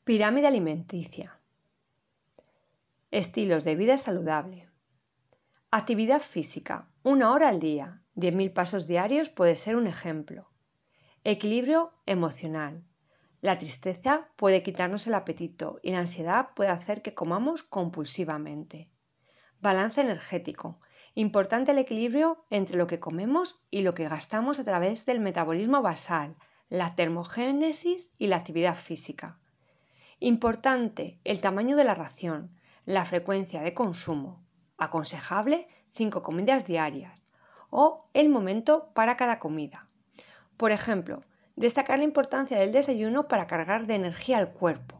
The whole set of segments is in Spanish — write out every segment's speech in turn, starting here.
Pirámide alimenticia. Estilos de vida saludable. Actividad física, 1 hora al día, 10.000 pasos diarios puede ser un ejemplo. Equilibrio emocional. La tristeza puede quitarnos el apetito y la ansiedad puede hacer que comamos compulsivamente. Balance energético. Importante el equilibrio entre lo que comemos y lo que gastamos a través del metabolismo basal, la termogénesis y la actividad física. Importante el tamaño de la ración, la frecuencia de consumo. Aconsejable 5 comidas diarias o el momento para cada comida. Por ejemplo, destacar la importancia del desayuno para cargar de energía al cuerpo.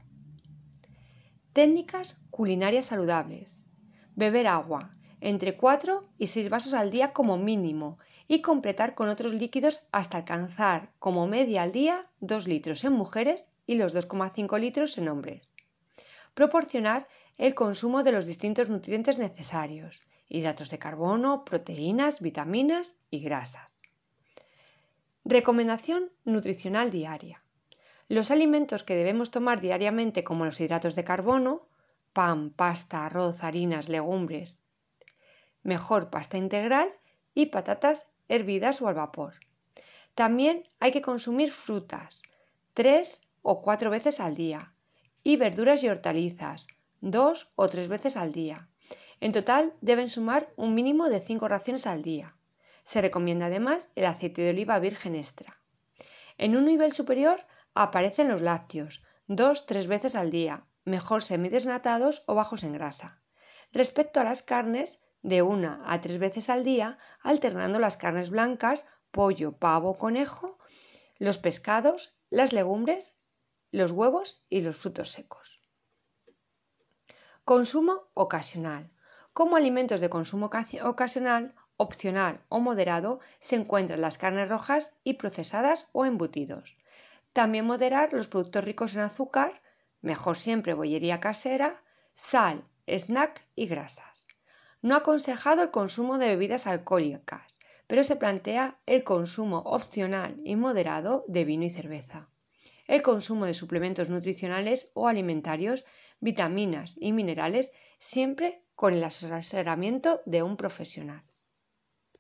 Técnicas culinarias saludables. Beber agua, entre 4 y 6 vasos al día como mínimo y completar con otros líquidos hasta alcanzar como media al día 2 litros en mujeres y los 2,5 litros en hombres. Proporcionar el consumo de los distintos nutrientes necesarios, hidratos de carbono, proteínas, vitaminas y grasas. Recomendación nutricional diaria. Los alimentos que debemos tomar diariamente como los hidratos de carbono, pan, pasta, arroz, harinas, legumbres, mejor pasta integral y patatas hervidas o al vapor. También hay que consumir frutas 3 o 4 veces al día y verduras y hortalizas 2 o 3 veces al día. En total deben sumar un mínimo de 5 raciones al día. Se recomienda además el aceite de oliva virgen extra. En un nivel superior aparecen los lácteos 2-3 veces al día, mejor semidesnatados o bajos en grasa. Respecto a las carnes, de 1 a 3 veces al día, alternando las carnes blancas, pollo, pavo, conejo, los pescados, las legumbres, los huevos y los frutos secos. Consumo ocasional. Como alimentos de consumo ocasional, opcional o moderado, se encuentran las carnes rojas y procesadas o embutidos. También moderar los productos ricos en azúcar, mejor siempre bollería casera, sal, snack y grasas. No aconsejado el consumo de bebidas alcohólicas, pero se plantea el consumo opcional y moderado de vino y cerveza. El consumo de suplementos nutricionales o alimentarios, vitaminas y minerales, siempre con el asesoramiento de un profesional.